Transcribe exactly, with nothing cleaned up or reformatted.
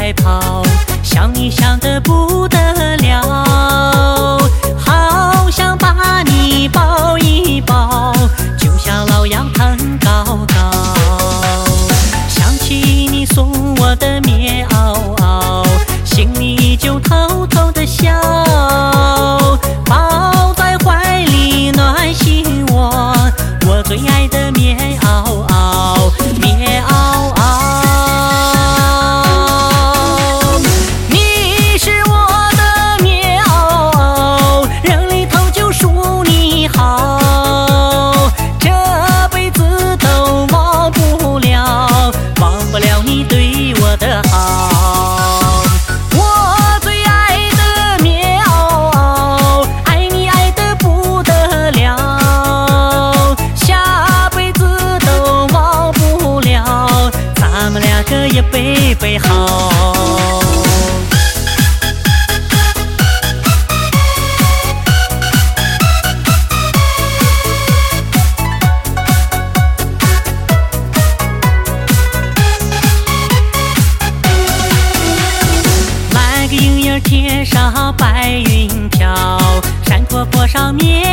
在跑，想你想得不得了，好想把你抱一抱，就像老杨腾高高。想起你送我的棉袄袄，心里就偷偷的笑，抱在怀里暖心窝，我最爱的棉袄袄，棉袄袄。你是我的棉袄袄，人里头就属你好，这辈子都忘不了，忘不了你对我的好。我最爱的棉袄袄，爱你爱得不得了，下辈子都忘不了，咱们两个一辈辈好。天上白云飘，山坡坡上面